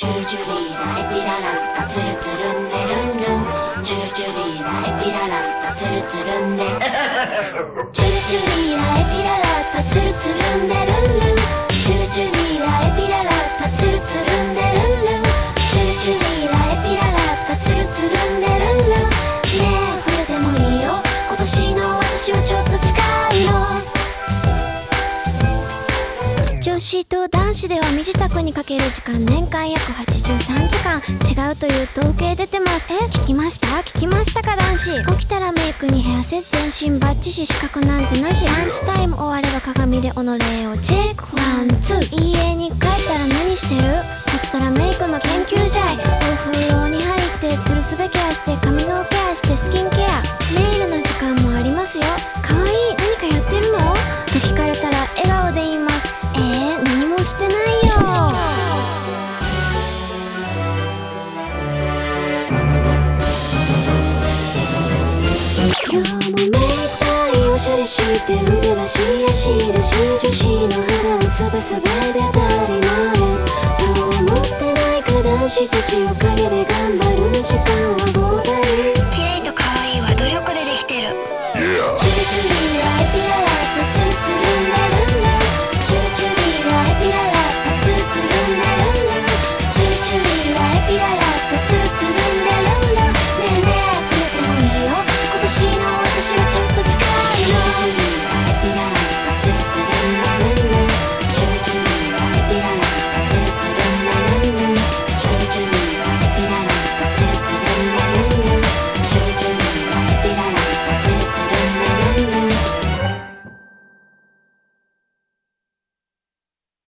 チュルチュリーラエピララッタツルツルンネルンルンチュルチュリーラエピララッタツルツルンネチュルチュリーラエピララッタツルツルンネルンルンチュルチュリーラエピララッタツルツルンネルンルンチュルチュリーラエピララッタツルツルンネルンルンねえ冬でもいいよ今年の私はちょっと近いの女子と男子では身支度にかける時間年間約83時間違うという統計出てます。聞きましたか男子。起きたらメイクにヘアセット全身バッチシ資格なんてなし。ランチタイム終われば鏡で己をチェックワンツー。家に帰ったら何してる？こちとらメイクの研究じゃい。お風呂に入ってツルスベケアして髪のケアしてスキンケアネイルの時間もありますよ。かわいい何かやってるの？と聞かれたら笑顔で言います。何もしてないよ。今日もめいたいおしゃれして腕出し足出し女子の肌はスベスベで当たり前。そう思ってないか男子たちおかげで頑張る時間は